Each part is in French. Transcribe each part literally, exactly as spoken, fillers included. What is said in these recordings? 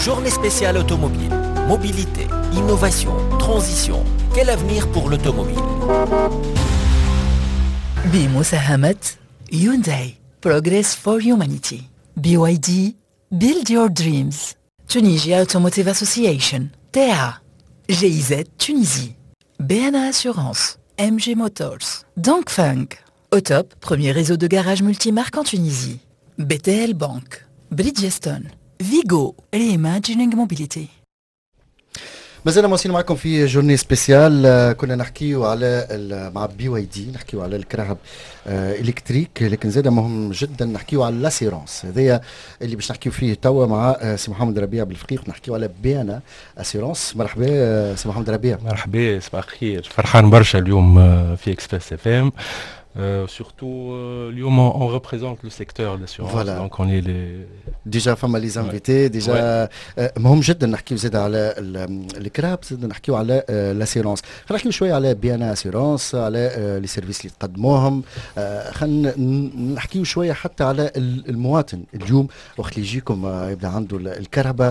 Journée spéciale automobile. Mobilité, innovation, transition. Quel avenir pour l'automobile? بمساهمة Hyundai Progress for Humanity. B Y D Build Your Dreams. Tunisia Automotive Association. T A. G I Z Tunisie. B N A Assurance. M G Motors. Dongfeng. Autop, premier réseau de garages multimarques en Tunisie. B T L Bank. Bridgestone. Vigo. Reimagining Mobility. مازلنا مواصلين معكم في جورني سبيسيال. كنا نحكيو على مع بي واي دي، نحكيو على الكرهب الكتريك، لكن زاد مهم جدا نحكيو على لاسيرونس. هذايا اللي باش نحكيو فيه توا مع سي محمد ربيع بالفقيق، نحكيو على بيانا اسيرونس. مرحبا سي محمد ربيع. مرحبا، صباح الخير. فرحان برشا اليوم في اكسبريس اف ام. Euh, surtout, euh, Lyon, on, on représente le secteur d'assurance, voilà. Donc on est les... Déjà, فما les invités, déjà مهم جدا نحكيو زاد على الكراب، زاد نحكيو على الاسيرونس. خلينا نحكيو شويه على بيانا اسيرونس، على لي سيرفيس اللي تقدموهم. خلينا نحكيو شويه حتى على المواطن اليوم وقت اللي يجيكم يبدا عنده الكرهبه،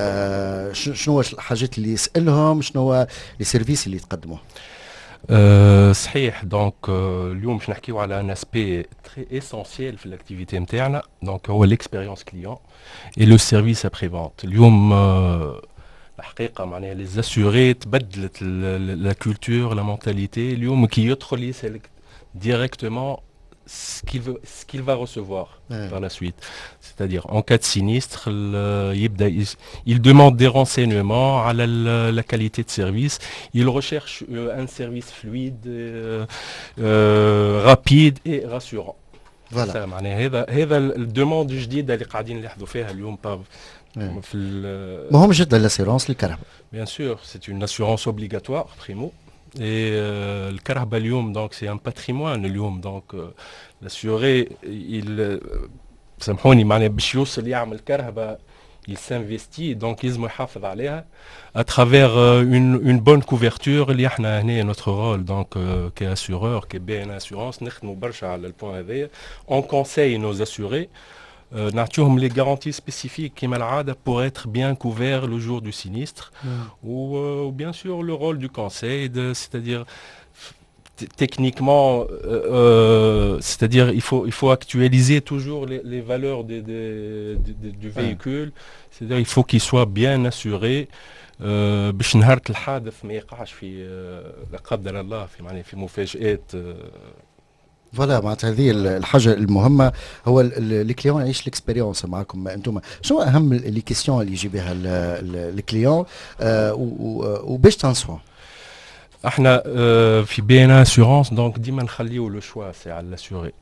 شنو الحاجات اللي يسالهم، شنو لي سيرفيس اللي تقدموه. أه صحيح. دونك أه اليوم باش نحكيو على ان اسبي تري اسونسييل في الاكتيفيتي نتاعنا، دونك هو ليكسبيريونس كليون اي لو سيرفيس ابري فونت. اليوم أه الحقيقه معناها لي زاسوري تبدلت لا كولتور لا مونتاليتي. اليوم كي يدخل يسالك ديريكتومون ce qu'il veut, ce qu'il va recevoir ouais. par la suite. C'est-à-dire, en cas de sinistre, il, il demande des renseignements à la, la qualité de service. Il recherche euh, un service fluide, euh, euh, rapide et rassurant. Voilà. Ça, هذا هذا الدوموند الجديدة اللي قاعدين نلاحظوا فيها اليوم في مهم جدا l'assurance للكهرباء. Bien sûr, c'est une assurance obligatoire, primo. Et euh, le Karaba Lyoum, donc c'est un patrimoine Lyoum, donc euh, l'assuré, il سامحوني معناها باش يوصل يعمل كرهبة il s'investit, donc يلزم يحافظ عليها à travers euh, une, une bonne couverture. اللي احنا هنا notre rôle donc euh, كassureur كبي ان assurance نخدموا برشا على البوان هذايا. On conseille nos assurés Euh, نعطيهم les garanties spécifiques كما العادة pour être bien couvert le jour du sinistre. mm. ou, euh, ou bien sûr le rôle du conseil, de, c'est-à-dire techniquement, euh, euh, c'est-à-dire il faut, il faut actualiser toujours les, les valeurs des, des, des, des, du véhicule. mm. C'est-à-dire il faut qu'il soit bien assuré باش نهار الحادث ما يقعش في لا قدر الله في معناه في مفاجآت. فوالا معناتها هذه الحاجه المهمه، هو الكليون يعيش الاكسبيريونس معكم انتم. شنو اهم لي كيسيون اللي يجي بها الكليون وباش تنصحوا؟ احنا في بي ان اسيورونس دونك ديما نخليو لو شوا سي على الاسيوري،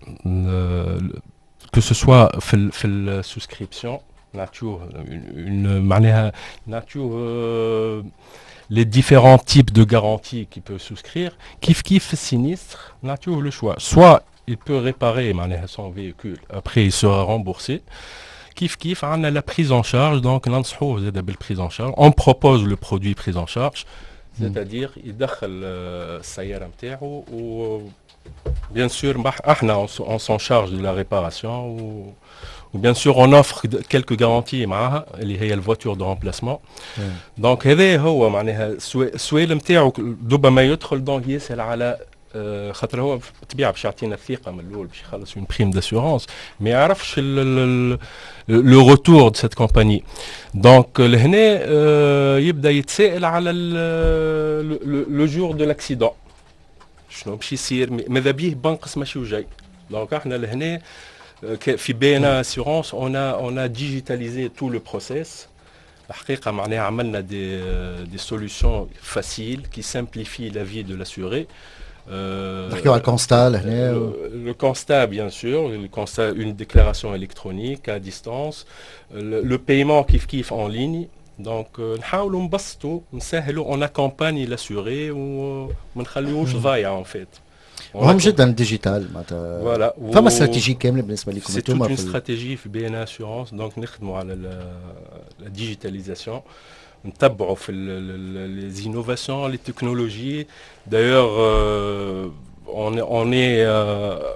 كو سو سوا في في السوسكريبسيون نعطيوه معناها نعطيوه les différents types de garanties qu'il peut souscrire. Kif kif sinistre, nature le choix. Soit il peut réparer son véhicule, après il sera remboursé. Kif kif, on a la prise en charge, donc prise en charge. On propose le produit prise en charge, c'est-à-dire il دخل السيارة نتاعو و bien sûr on s'en charge de la réparation. ou Ou bien sûr, on offre quelques garanties معها اللي هي الفواتور de remplacement. دونك هذا هو معناها السؤال نتاعو دوبا ما يدخل دونك يسأل على خاطر هو بالطبيعة باش يعطينا الثقة من الأول باش يخلص une prime d'assurance، ما يعرفش le retour de cette compagnie. دونك لهنا يبدأ يتساءل على le jour de l'accident شنو باش يصير، ماذا بيه بنقص ماشي وجاي. دونك احنا لهنا في بي ان اسيورونس on a on a digitalisé tout le process. الحقيقة معناها عملنا des des solutions faciles qui simplifient la vie de l'assuré. نحكيو على الكونستا لهنا. Le constat bien sûr, le constat, une déclaration électronique à distance, le, le paiement kif kif en ligne. Donc نحاولوا نبسطوا نسهلوا on accompagne l'assuré وما نخليوش ضايع en fait. مهم جدا الديجيتال معناتها. فوالا فما استراتيجيه كامله بالنسبه لكم انتم. سي توت اون استراتيجي في بي ان اسيورونس، دونك نخدموا على لا ديجيتاليزاسيون، نتبعوا في لي انوفاسيون لي تكنولوجي. دايوغ اون اون اي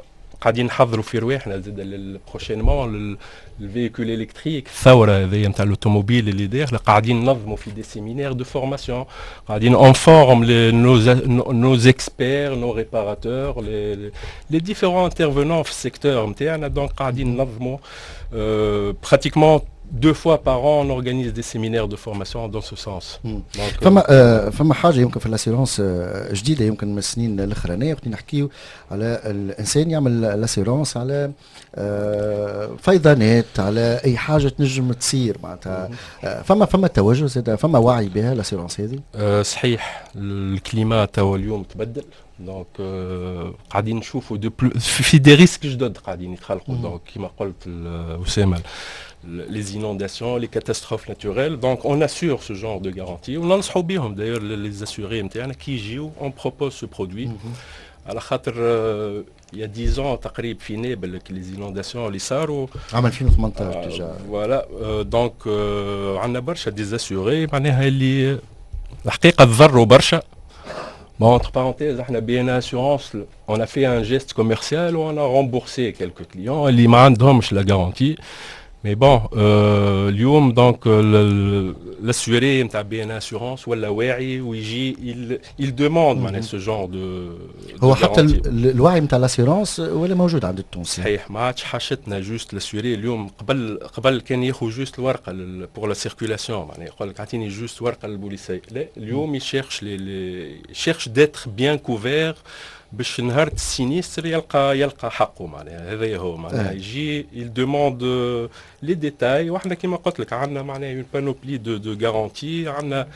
قاعدين نحضروا في رواحنا زاد بروشينمون الفيكول الكتريك الثوره هذه نتاع الاوتوموبيل اللي داخله قاعدين ننظموا في دي سيمينير دو فورماسيون قاعدين اون فورم نوز نوز اكسبير نو ريباراتور لي لي ديفيرون انترفونون في السيكتور نتاعنا دونك قاعدين ننظموا براتيكمون deux fois par an on organise des séminaires de formation dans ce sens. فما آه فما حاجه يمكن في الاسيرونس آه جديده يمكن من السنين الاخرانيه وقت نحكيو على الانسان يعمل الاسيرونس على آه فيضانات على اي حاجه تنجم تصير معناتها آه فما فما توجه زاد فما وعي بها الاسيرونس هذه. آه صحيح الكليما توا اليوم تبدل دونك آه قاعدين نشوفوا دو في دي ريسك جدد قاعدين يتخلقوا دونك كيما قلت اسامه les inondations, les catastrophes naturelles. Donc on assure ce genre de garantie. On lance d'ailleurs les assurés qui jouent, on propose ce produit. À la khater, il y a dix ans, تقريبا في نابل les inondations اللي صاروا. عام ألفين وثمانطاش déjà. Voilà, donc عندنا برشا des assurés معناها اللي الحقيقة تضروا برشا. Bon, entre parenthèses, on a bien assurance, on a fait un geste commercial où on a remboursé quelques clients. اللي ما عندهمش la garantie. Mais bon, euh, اليوم donc l'assuré نتاع بي ان اسيورونس ولا واعي ويجي il il demande معناها ce genre de هو حتى الوعي نتاع الاسيورونس ولا موجود عند التونسي صحيح ما عادش حاجتنا جوست الاسيوري اليوم قبل قبل كان ياخذ جوست الورقه بور لا سيركولاسيون معناها يقول لك اعطيني جوست ورقه للبوليسيه لا اليوم يشيرش لي يشيرش ديتر بيان كوفير باش نهار السينيستر يلقى يلقى حقه معناها هذا هو معناها يجي il demande لي ديتاي وحنا كيما قلت لك عندنا معناها اون بانوبلي دو دو غارانتي عندنا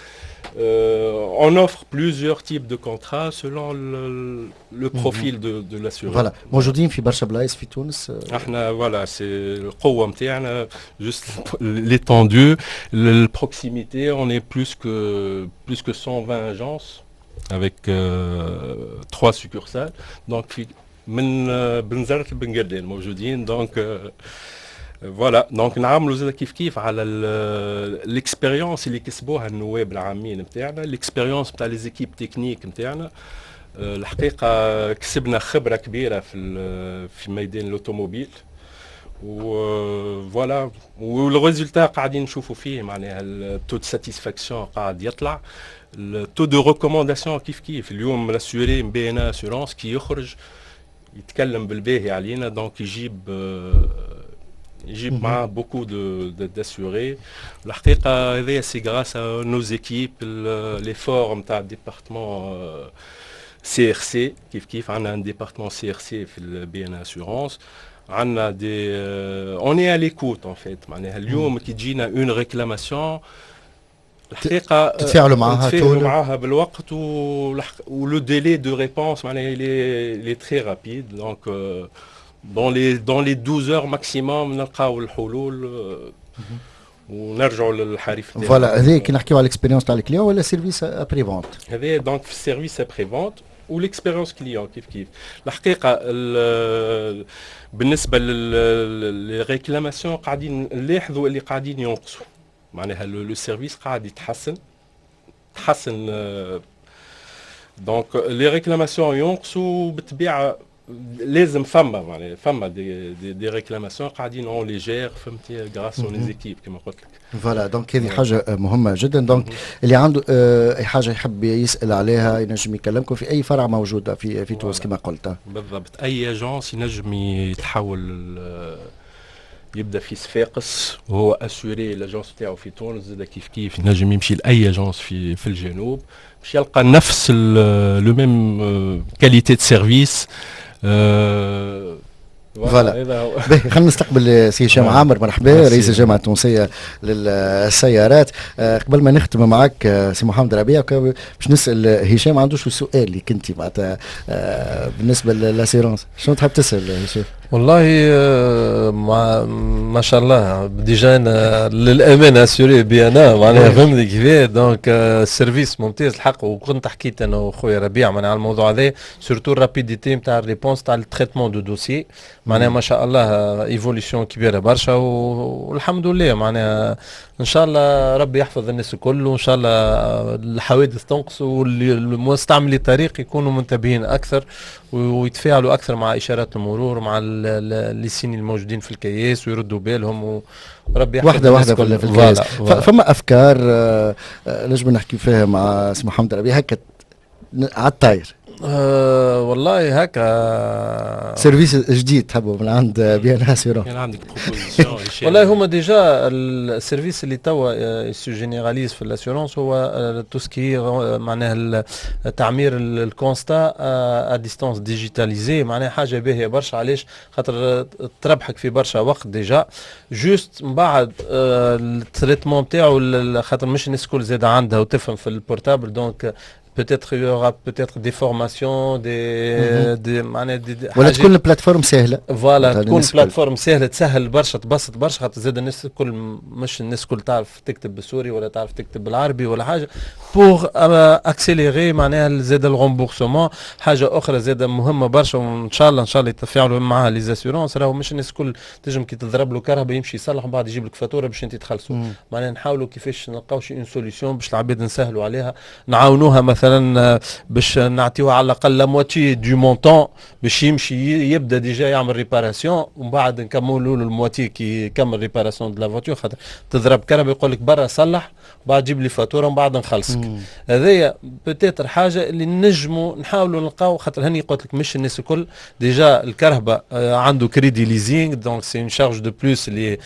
on offre plusieurs types de contrats selon le, le profil de, de l'assureur. Voilà. موجودين في برشا بلايص في تونس. احنا voilà c'est القوة نتاعنا juste l'étendue, la proximité, on est plus que plus que cent vingt agences avec euh, trois succursales. Donc من بنزرة البنقردين موجودين donc euh, فوالا دونك نعملوا زاد كيف كيف على الاكسبيريونس اللي كسبوها النواب العامين نتاعنا الاكسبيريونس نتاع لي زيكيب تكنيك نتاعنا الحقيقه كسبنا خبره كبيره في في ميدان الاوتوموبيل وفوالا والريزولتا قاعدين نشوفوا فيه معناها التو دو ساتيسفاكسيون قاعد يطلع التو دو ريكومونداسيون كيف كيف اليوم لاسيوري بي ان اسيورونس كي يخرج يتكلم بالباهي علينا دونك يجيب يجيب معاه بوكو دو داسيوري الحقيقه هذايا سي غراس ا نوز ايكيب لي فور نتاع الديبارتمون سي ار سي كيف كيف عندنا ان ديبارتمون سي ار سي في البي ان اسيورونس عندنا دي اوني ا ليكوت ان فيت معناها اليوم كي تجينا اون ريكلاماسيون الحقيقه تتفاعلوا معاها تتفاعلوا معاها بالوقت ولو ديلي دو ريبونس معناها لي لي تري رابيد دونك dans les dans les douze heures maximum نلقاو الحلول ونرجعوا للحريف تاعنا. فوالا هذه كي نحكيو على الاكسبيريونس تاع الكليون ولا سيرفيس ابري فونت؟ هذا دونك في السيرفيس ابري فونت والاكسبيريونس كليون كيف كيف. الحقيقه بالنسبه للريكلاماسيون قاعدين نلاحظوا اللي قاعدين ينقصوا معناها لو سيرفيس قاعد يتحسن تحسن دونك لي ريكلاماسيون ينقصوا بالطبيعه لازم فما معناها فما دي دي, دي ريكلاماسيون قاعدين اون ليجير فهمتي غراس اون لي زيكيب كما قلت لك. فوالا دونك هذه حاجه مهمه جدا دونك اللي عنده اي حاجه يحب يسال عليها ينجم يكلمكم في اي فرع موجوده في في تونس كما قلت. بالضبط اي اجونس ينجم يتحول يبدا في صفاقس وهو اسوري لاجونس تاعو في تونس زاد كيف كيف ينجم يمشي لاي اجونس في في الجنوب باش يلقى نفس لو ميم كاليتي دو سيرفيس. فوالا خلينا نستقبل سي هشام عامر مرحبا رئيس الجامعه التونسيه للسيارات. قبل ما نختم معك سي محمد ربيع باش نسال هشام عنده شو السؤال اللي كنتي معناتها بالنسبه للاسيرونس شنو تحب تسال هشام؟ والله ما ما شاء الله ديجا انا للامانه اسيوري بي انا معناها فهمتني كيفاه دونك السيرفيس ممتاز الحق. وكنت حكيت انا وخويا ربيع معناها على الموضوع هذا سورتو الرابيديتي نتاع الريبونس تاع التريتمون دو دوسي معناها ما شاء الله ايفوليسيون كبيره برشا والحمد لله معناها ان شاء الله ربي يحفظ الناس الكل وان شاء الله الحوادث تنقص والمستعملي الطريق يكونوا منتبهين اكثر ويتفاعلوا اكثر مع اشارات المرور مع الليسين الموجودين في الكياس ويردوا بالهم وربي يحفظ واحده واحده في الكياس. فما افكار نجم نحكي فيها مع سي محمد ربيع هكا على الطاير؟ أه والله هكا سيرفيس جديد تحبوا من عند بي ان اسيورونس؟ كان عندك بروبوزيسيون؟ والله هما ديجا السيرفيس اللي توا يسو جينيراليز في الاسيورونس هو توسكي معناها تعمير الكونستا ا ديستانس ديجيتاليزي معناها حاجه باهيه برشا. علاش؟ خاطر تربحك في برشا وقت ديجا جوست من بعد التريتمون نتاعو خاطر مش الناس الكل زاد عندها وتفهم في البورتابل دونك peut-être il y aura peut-être des formations des des معناها دي ولا تكون البلاتفورم سهله. فوالا تكون بلاتفورم سهله تسهل برشا تبسط برشا خاطر زاد الناس الكل مش الناس الكل تعرف تكتب بالسوري ولا تعرف تكتب بالعربي ولا حاجه بور اكسيليري معناها زاد الغومبورسمون. حاجه اخرى زاد مهمه برشا وان شاء الله ان شاء الله يتفاعلوا معها لي زاسيورونس راهو مش الناس الكل تنجم كي تضرب له كهرباء يمشي يصلح ومن بعد يجيب لك فاتوره باش انت تخلصوا. معناها نحاولوا كيفاش نلقاو شي اون سوليسيون باش العباد نسهلوا عليها نعاونوها مثلا باش نعطيوها على الاقل لا موتي دو مونطون باش يمشي يبدا ديجا يعمل ريباراسيون ومن بعد نكملوا له الموتي كي يكمل ريباراسيون دو لا فواتور خاطر تضرب كهرباء يقول لك برا صلح بعد جيب لي فاتوره ومن بعد نخلصك. هذايا بوتيتر حاجه اللي نجموا نحاولوا نلقاو خاطر هني قلت لك مش الناس الكل ديجا الكهرباء عنده كريدي ليزينغ دونك سي اون شارج دو بلوس اللي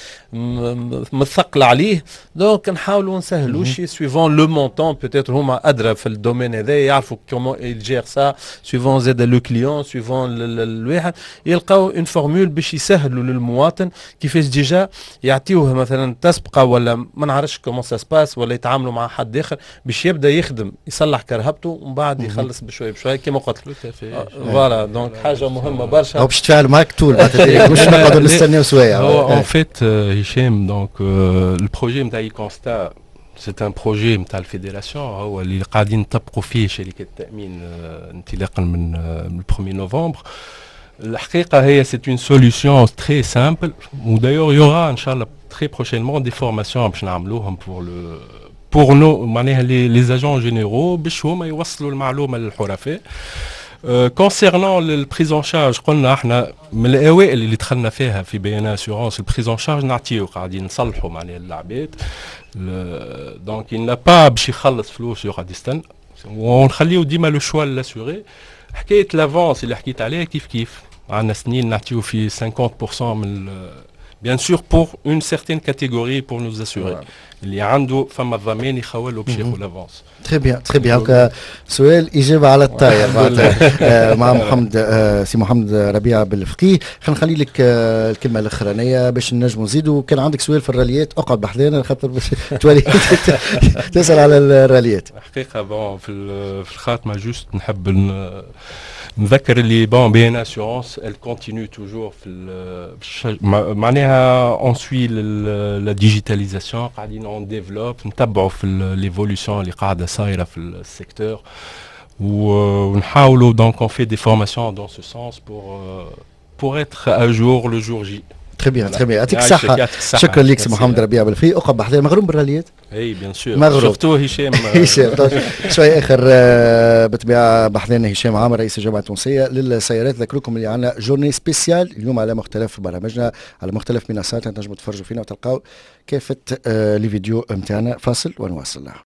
مثقله عليه دونك نحاولوا نسهلوا شي سويفون لو مونطون بوتيتر هما ادرى في الدومين هذا يعرفوا كومون يجير سا سويفون زاد لو كليون سويفون الواحد يلقاو اون فورمول باش يسهلوا للمواطن كيفاش ديجا يعطيوه مثلا تسبقه ولا ما نعرفش كومون سا سباس ولا يتعاملوا مع حد اخر باش يبدا يخدم يصلح كرهبته ومن بعد يخلص بشوي بشوي كما قلت لك. فوالا دونك حاجه مهمه برشا. هو باش تفاعل معك طول مش نقعدوا نستناو سوايع. هو ان فيت هشام دونك البروجي نتاع كونستا سي ان بروجي نتاع الفيدراسيون هو اللي قاعدين نطبقوا فيه شركه التامين انطلاقا من البروميير نوفمبر. الحقيقه هي سي اون سوليوشن تري سامبل ودايور يورا ان شاء الله très prochainement des formations باش نعملوهم pour le pour nous معناها les agents généraux باش هما يوصلوا المعلومه للحرفاء. كونسيرنون البريز ان شارج قلنا احنا من الاوائل اللي دخلنا فيها في بي ان اسيورونس البريز ان شارج نعطيو قاعدين نصلحوا معناها العباد دونك il n'a pas باش يخلص فلوس يقعد يستنى ونخليو ديما لو شوا لاسيوري. حكايه لافونس اللي حكيت عليها كيف كيف عندنا سنين نعطيو في خمسين بالمئة من bien sûr pour une certaine catégorie pour nous assurer اللي عنده فما الضمان يخولوا باش ياخذ لافونس. تري بيان تري بيان. سؤال اجابه على الطاير مع محمد سي محمد ربيع بالفقيه. خلينا نخلي لك الكلمه الاخرانيه باش نجموا نزيدوا. كان عندك سؤال في الراليات اقعد بحذانا خاطر باش تولي تسال على الراليات. حقيقه بون في في الخاتمه جوست نحب نذكر اللي بون بي ان اسيورونس ال كونتينيو توجور في معناها اون سوي لا ديجيتاليزاسيون قاعدين اون ديفلوب نتبعوا في ليفولوسيون اللي قاعده صايره في السيكتور ونحاولوا دونك اون في دي فورماسيون دون سو سونس بور بور اتر ا جور لو جور جي. تري بيان تري بيان. يعطيك الصحة. شكرا لك سي محمد ربيع بالفقيه. اقعد بحذايا مغروم بالراليات؟ اي بيان سور مغروم. شفتوه هشام هشام شوي اخر بالطبيعه بحذانا هشام عامر رئيس الجامعه التونسيه للسيارات. ذكركم اللي عندنا جورني سبيسيال اليوم على مختلف برامجنا على مختلف منصات تنجموا تفرجوا فينا وتلقاو كافه لي فيديو نتاعنا. فاصل ونواصل.